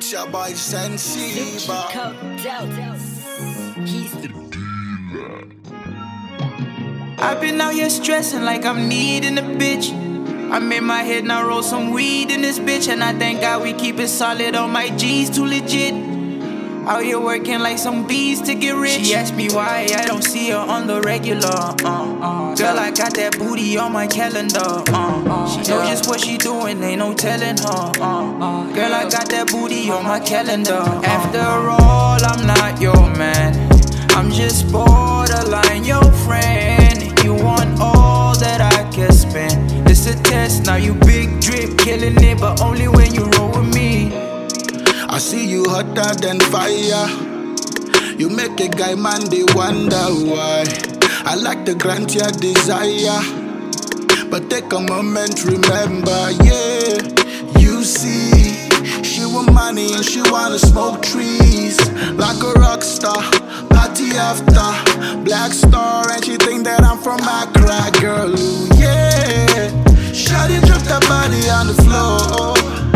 It's your boy Sensiba. I've been out here stressing like I'm needing a bitch. I'm in my head now, roll some weed in this bitch. And I thank God we keep it solid on my G's too legit. Out here working like some bees to get rich. She asked me why I don't see her on the regular. Girl, I got that booty on my calendar. She know just what she doing, ain't no telling her. Girl, I got that booty on my calendar. After all, I'm not your man. I'm just borderline your friend. You want all that I can spend. It's a test, now you big drip, killing it, but only when you roll with me. I see you hotter than fire. You make a guy man, they wonder why. I like to grant your desire, but take a moment, remember, yeah. You see, she want money and she wanna smoke trees. Like a rock star, party after, black star, and she think that I'm from Accra, girl, ooh, yeah. Shawty drop that body on the floor.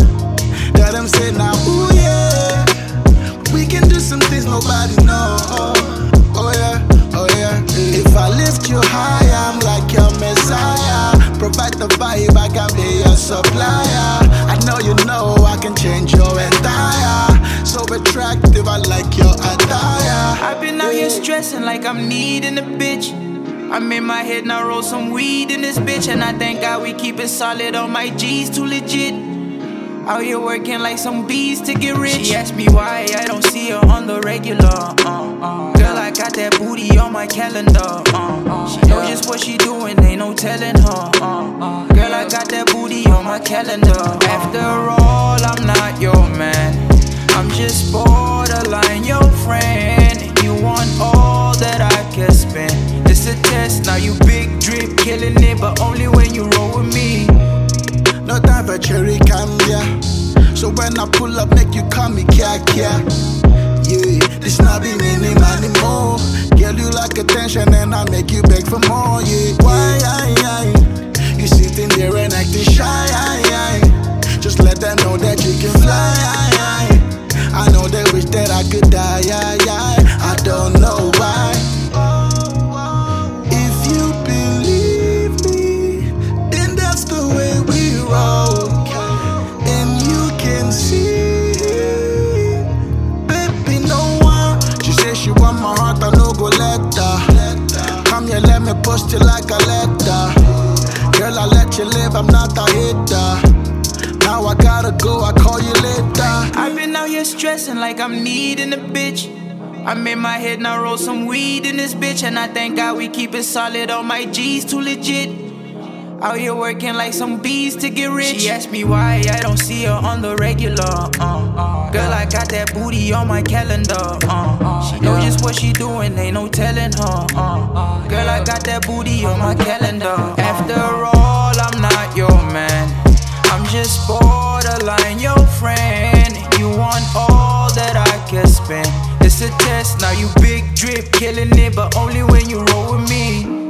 Let them say now, ooh yeah. We can do some things nobody know. Oh yeah, oh yeah. If I lift you high, I'm like your messiah. Provide the vibe, I can be your supplier. I know I can change your entire. So attractive, I like your attire. I've been out here stressing like I'm needing a bitch. I'm in my head now, roll some weed in this bitch. And I thank God we keep it solid on my G's too legit. Out here working like some bees to get rich. She asked me why I don't see her on the regular. Girl, I got that booty on my calendar. She know just what she doing, ain't no telling her. Girl, I got that booty on my calendar. After all, I'm not your man. I'm just borderline your friend. You want all that I can spend. It's a test, now you big drip, killing it, but only when you roll with me. No time for cherry cambia. So when I pull up, make you call me Kia Kia. Yeah, this not be meaning anymore. Girl, you like attention and I make you beg for more. Yeah, why? You sitting there and acting shy. Just let them know that you can fly. I know they wish that I could die. I don't know why. If you believe me, then that's the way we roll. And you can see, baby, no one. She said she want my heart, I no go let her. Come here, let me post you like a letter. Girl, I let you live, I'm not a hater. Now I gotta go, I call you later. I've been out here stressing like I'm needing a bitch. I'm in my head now, roll some weed in this bitch. And I thank God we keep it solid on my G's too legit. Out here working like some bees to get rich. She asked me why I don't see her on the regular. Girl, I got that booty on my calendar. She know just what she doing, ain't no telling her. Girl, I got that booty on my calendar. After all, I'm not your man. I'm just borderline your friend. You want all that I can spend. It's a test, now you big drip, killing it, but only when you roll with me.